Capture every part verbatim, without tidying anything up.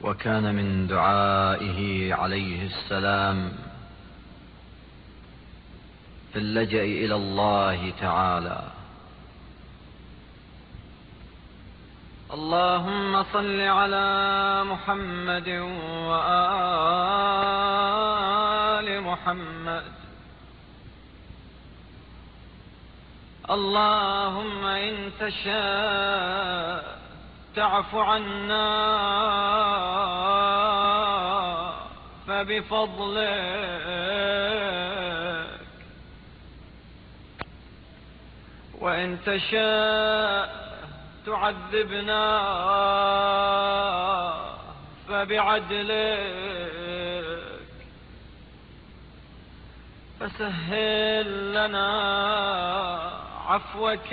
وكان من دعائه عليه السلام في اللجأ إلى الله تعالى: اللهم صل على محمد وآل محمد. اللهم إن تشاء تعف عنا فبفضلك، وإن تشاء تعذبنا فبعدلك، فسهل لنا عفوك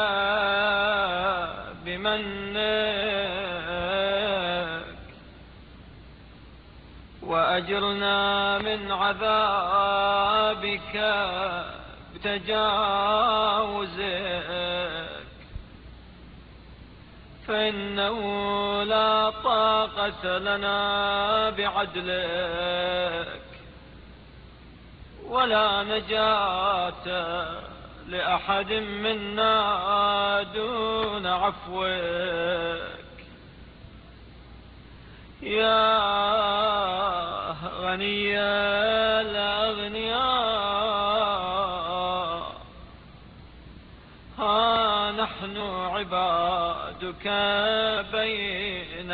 بمنك، وأجرنا من عذابك بتجاوزك، فإنه لا طاقة لنا بعدلك، ولا نجاة لأحد منا دون عفوك. يا غني الأغنياء، ها نحن عبادك بين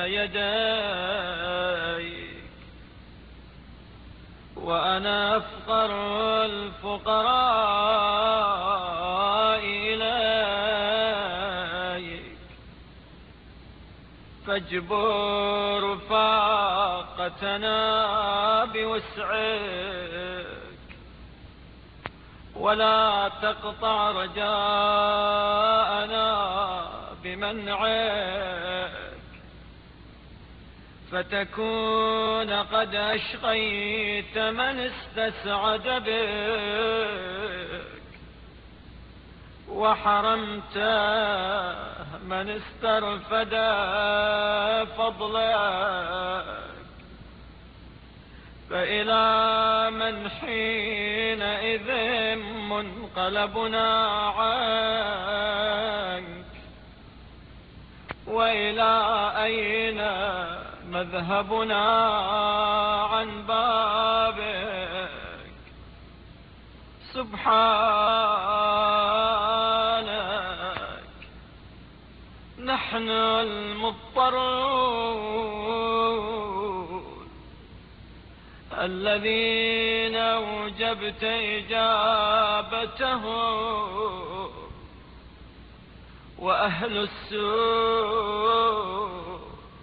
يديك، وأنا أفقر الفقراء إليك، فاجبر فاقتنا بوسعك، ولا تقطع رجاءنا بمنعك، فتكون قد أشقيت من استسعد بك، وحرمت من استرفد فضلك، فإلى من حينئذ منقلبنا عنك، وإلى أين مذهبنا عن بابك؟ سبحانك، نحن المضطرون الذين أوجبت إجابتهم، وأهل السوء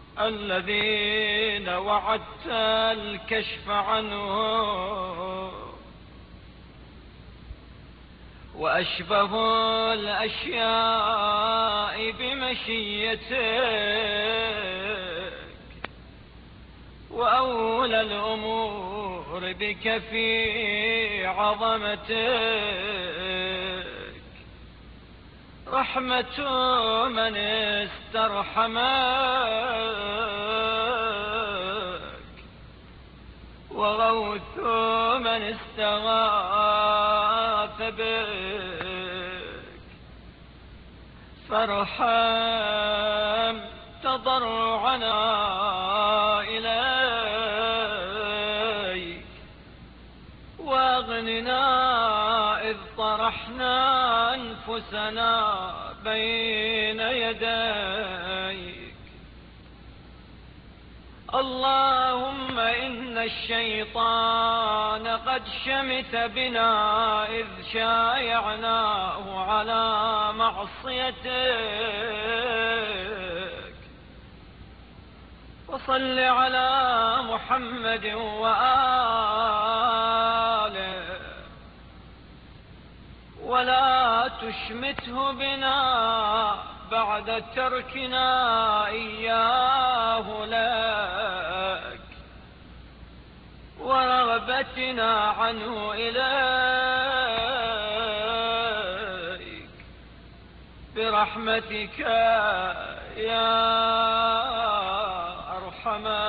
الذين وعدت الكشف عنهم، وأشبه الأشياء بمشيتك، وأولى الأمور بك في عظمتك، رحمة من استرحمك، وغوث من استغاث بك، فارحم تضرعنا إليك، واغننا إذ طرحنا أنفسنا بين يديك. اللهم إن الشيطان قد شمت بنا إذ شايعناه على معصيتك، وصل على محمد وآله، ولا تشمته بنا بعد تركنا إياه لك، ورغبتنا عنه إليك، برحمتك يا أرحم